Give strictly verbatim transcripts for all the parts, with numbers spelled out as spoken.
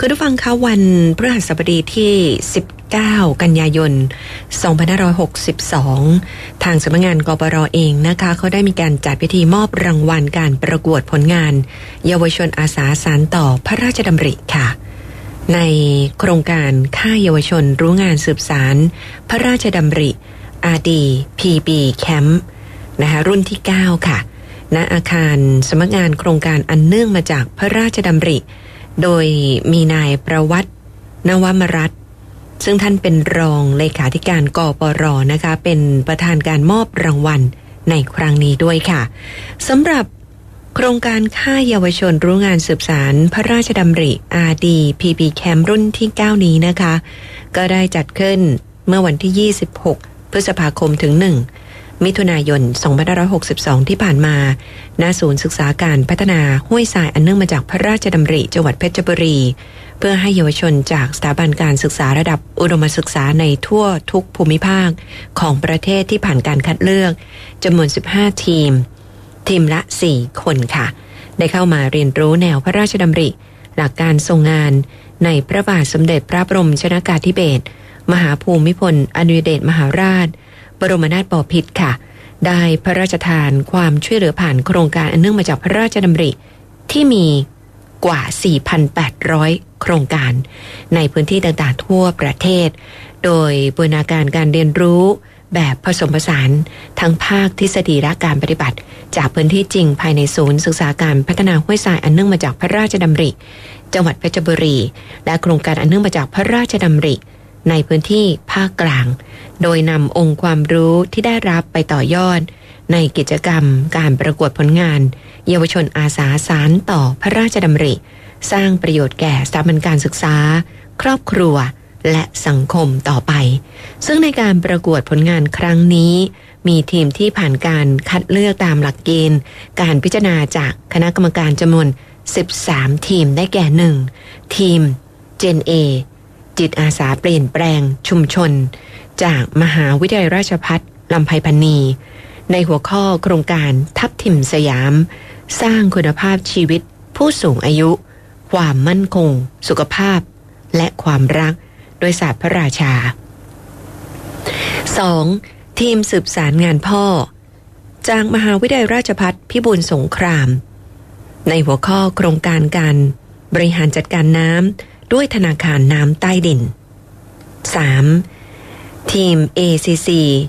คุณผู้ฟังคะวันพฤหัสบดีที่สิบเก้ากันยายนสองพันห้าร้อยหกสิบสองทางสำนักงานกปรเองนะคะเขาได้มีการจัดพิธีมอบรางวัลการประกวดผลงานเยาวชนอาสาสานต่อพระราชดำริค่ะในโครงการค่ายเยาวชนรู้งานสืบสารพระราชดำริ อาร์ ดี พี บี Camp นะคะรุ่นที่เก้าค่ะณอาคารสำนักงานโครงการอันเนื่องมาจากพระราชดำริโดยมีนายประวัตินวมรัตน์ซึ่งท่านเป็นรองเลขาธิการกปรนะคะเป็นประธานการมอบรางวัลในครั้งนี้ด้วยค่ะสำหรับโครงการค่ายเยาวชนรู้งานสืบสารพระราชดำริ อาร์ ดี พี บี Camp รุ่นที่เก้านี้นะคะก็ได้จัดขึ้นเมื่อวันที่ยี่สิบหกพฤษภาคมถึงหนึ่งมิถุนายนสองพันห้าร้อยหกสิบสองที่ผ่านมาณศูนย์ศึกษาการพัฒนาห้วยทรายอันเนื่องมาจากพระราชดำริจังหวัดเพชรบุรีเพื่อให้เยาวชนจากสถาบันการศึกษาระดับอุดมศึกษาในทั่วทุกภูมิภาคของประเทศที่ผ่านการคัดเลือกจำนวนสิบห้าทีมทีมละสี่คนค่ะได้เข้ามาเรียนรู้แนวพระราชดำริหลักการทรงงานในพระบาทสมเด็จพระบรมชนกาธิเบศรมหาภูมิพลอดุลยเดชมหาราชบรมนาถบพิตรค่ะได้พระราชทานความช่วยเหลือผ่านโครงการอันเนื่องมาจากพระราชดำริที่มีกว่า สี่พันแปดร้อย โครงการในพื้นที่ต่างๆทั่วประเทศโดยบูรณาการการเรียนรู้แบบผสมผสานทั้งภาคทฤษฎีและการปฏิบัติจากพื้นที่จริงภายในศูนย์ศึกษาการพัฒนาห้วยทรายอันเนื่องมาจากพระราชดำริจังหวัดเพชรบุรีและโครงการอันเนื่องมาจากพระราชดำริในพื้นที่ภาคกลางโดยนำองค์ความรู้ที่ได้รับไปต่อยอดในกิจกรรมการประกวดผลงานเยาวชนอาสาสานต่อพระราชดำริสร้างประโยชน์แก่สถาบันการศึกษาครอบครัวและสังคมต่อไปซึ่งในการประกวดผลงานครั้งนี้มีทีมที่ผ่านการคัดเลือกตามหลักเกณฑ์การพิจารณาจากคณะกรรมการจำนวนสิบสามทีมได้แก่ หนึ่ง ทีม Gen A จิตอาสาเปลี่ยนแปลงชุมชนจากมหาวิทยาลัยราชภัฏลำไพพรรณีในหัวข้อโครงการทับทิมสยามสร้างคุณภาพชีวิตผู้สูงอายุความมั่นคงสุขภาพและความรักโดยศาสตร์พระราชา สอง ทีมสืบสารงานพ่อจากมหาวิทยาลัยราชภัฏพิบูลสงครามในหัวข้อโครงการการบริหารจัดการน้ำด้วยธนาคารน้ำใต้ดิน สาม ทีม เอ ซี ซี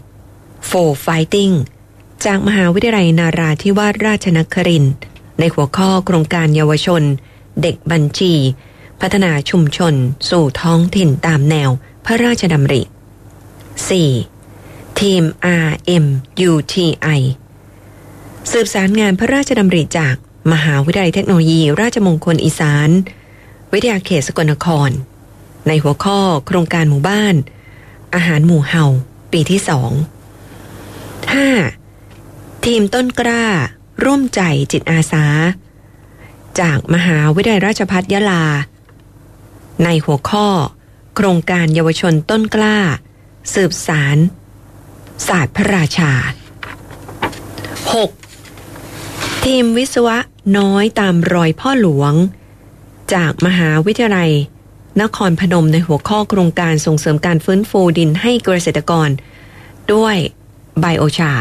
for Fighting จากมหาวิทยาลัยนาราธิวาสราชนครินทร์ในหัวข้อโครงการเยาวชนเด็กบัญชีพัฒนาชุมชนสู่ท้องถิ่นตามแนวพระราชดำริ สี่ ทีม อาร์ เอ็ม ยู ที ไอ สืบสารงานพระราชดำริจากมหาวิทยาลัยเทคโนโลยีราชมงคลอีสานวิทยาเขตสกลนครในหัวข้อโครงการหมู่บ้านอาหารหมู่เห่าปีที่สอง ห้า ทีมต้นกล้าร่วมใจจิตอาสาจากมหาวิทยาลัยราชภัฏยะลาในหัวข้อโครงการเยาวชนต้นกล้าสืบสารศาสตร์พระราชา หก ทีมวิศวะน้อยตามรอยพ่อหลวงจากมหาวิทยาลัยนครพนมในหัวข้อโครงการส่งเสริมการฟื้นฟูดินให้เกษตรกรด้วยไบโอชา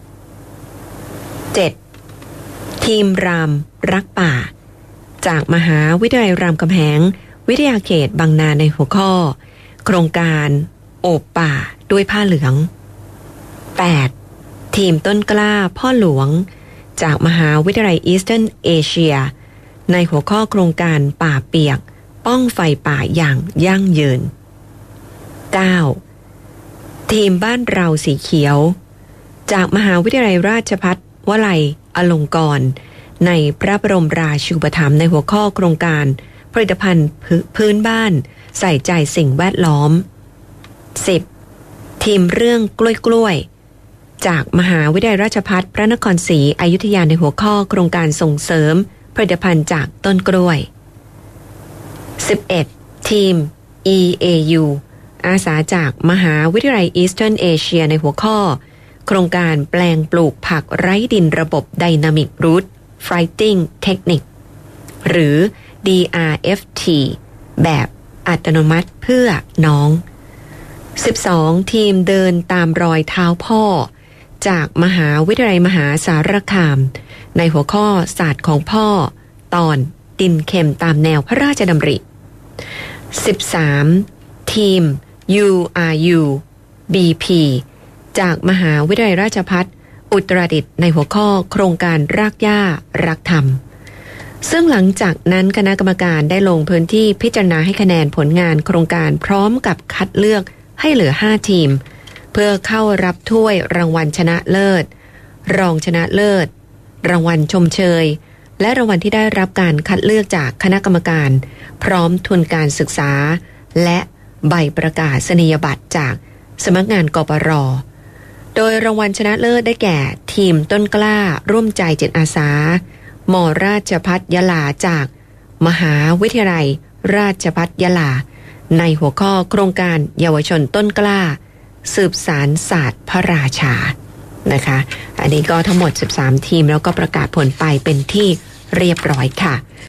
เจ็ด ทีมรามรักป่าจากมหาวิทยาลัยรามคำแหงวิทยาเขตบางนาในหัวข้อโครงการโอบป่าด้วยผ้าเหลือง แปด ทีมต้นกล้าพ่อหลวงจากมหาวิทยาลัยอีสเทิร์นเอเชียในหัวข้อโครงการป่าเปียกป้องไฟป่าอย่างยั่งยืน เก้า ทีมบ้านเราสีเขียวจากมหาวิทยาลัยราชภัฏวลัยอลงกรณ์ในพระบรมราชูปถัมภ์ในหัวข้อโครงการผลิตภัณฑ์พื้นบ้านใส่ใจสิ่งแวดล้อม สิบ ทีมเรื่องกล้วยกล้วยจากมหาวิทยาลัยราชภัฏพระนครศรีอยุธยาในหัวข้อโครงการส่งเสริมผลิตภัณฑ์จากต้นกล้วย สิบเอ็ด ทีม อี เอ ยู อาสาจากมหาวิทยาลัยอีสเทิร์นเอเชียในหัวข้อโครงการแปลงปลูกผักไร้ดินระบบไดนามิกรูท Fighting Technique หรือ ดี อาร์ เอฟ ทีแบบอัตโนมัติเพื่อน้องสิบสองทีมเดินตามรอยเท้าพ่อจากมหาวิทยาลัยมหาสารคามในหัวข้อศาสตร์ของพ่อตอนดินเค็มตามแนวพระราชดำริสิบสามทีม ยู อาร์ ยู บี พี จากมหาวิทยาลัยราชภัฏอุตรดิตถ์ในหัวข้อโครงการรากหญ้ารักธรรมซึ่งหลังจากนั้นคณะกรรมการได้ลงพื้นที่พิจารณาให้คะแนนผลงานโครงการพร้อมกับคัดเลือกให้เหลือห้าทีมเพื่อเข้ารับถ้วยรางวัลชนะเลิศรองชนะเลิศรางวัลชมเชยและรางวัลที่ได้รับการคัดเลือกจากคณะกรรมการพร้อมทุนการศึกษาและใบประกาศนียบัตรจากสำนักงานกปร.โดยรางวัลชนะเลิศได้แก่ทีมต้นกล้าร่วมใจจิตอาสามราชภัฏยะลาจากมหาวิทยาลัยราชภัฏยะลาในหัวข้อโครงการเยาวชนต้นกล้าสืบสานศาสตร์พระราชานะคะอันนี้ก็ทั้งหมดสิบสามทีมแล้วก็ประกาศผลไปเป็นที่เรียบร้อยค่ะ